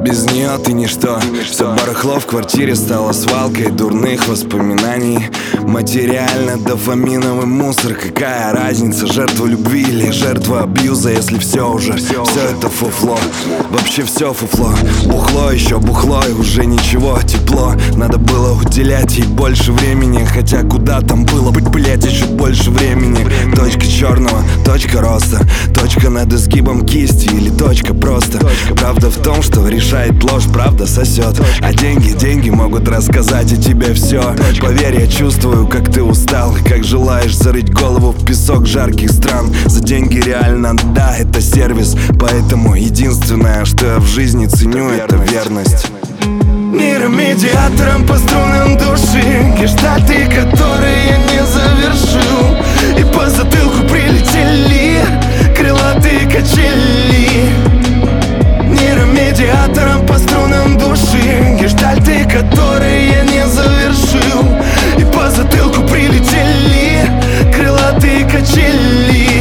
Без нее ты ничто. Все барахло в квартире стало свалкой дурных воспоминаний. Материально дофаминовый мусор. Какая разница, жертва любви или жертва абьюза, если все это фуфло. Вообще все фуфло. Бухло, еще бухло, и уже ничего, тепло. Надо было уделять ей больше времени. Хотя куда там было быть, блять, еще больше времени. Точка черного, точка роста, точка над изгибом кисти или точка просто. Правда в том, что решает ложь, правда сосет. А деньги могут рассказать о тебе все. Поверь, я чувствую, как ты устал, и как желаешь зарыть голову в песок жарких стран. За деньги реально, да, это сервис. Поэтому единственное, что я в жизни ценю, это верность. Нейромедиатором по струнам души, гештальты, которые я не завершил. И по затылку прилетели крылатые качели. Нейромедиатором по струнам души, гештальты, которые я не завершил. И по затылку прилетели крылатые качели.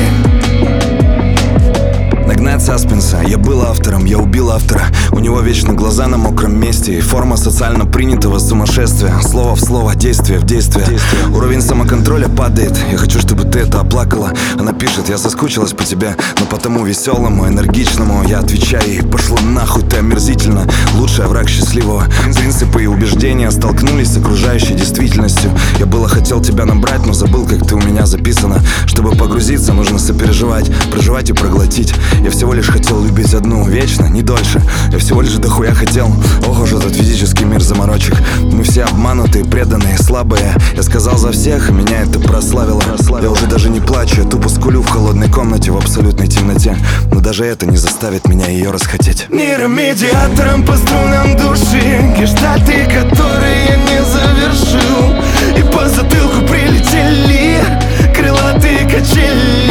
Нагнать саспенса, я был автором, я убил автора. У него вечно глаза на мокром месте и форма социально принятого сумасшествия. Слово в слово, действие в действие. Уровень самоконтроля падает, я хочу, чтобы ты это оплакала. Она пишет, я соскучилась по тебе, но по тому веселому, энергичному. Я отвечаю ей, пошла нахуй, ты омерзительно. Лучший враг счастливого. Принципы и убеждения столкнулись с окружающей действительностью. Я было хотел тебя набрать, но забыл, как ты у меня записана. Чтобы погрузиться, нужно сопереживать, проживать и проглотить. Я всего лишь хотел любить одну, вечно, не дольше. Я всего лишь дохуя хотел. Ох уж этот физический мир заморочек. Мы все обманутые, преданные, слабые. Я сказал за всех, и меня это прославило. Я уже даже не плачу, я тупо скулю в холодной комнате в абсолютной темноте. Но даже это не заставит меня ее расхотеть. Нейромедиатором по струнам души, гештальты, которые я не завершил. И по затылку прилетели крылатые качели.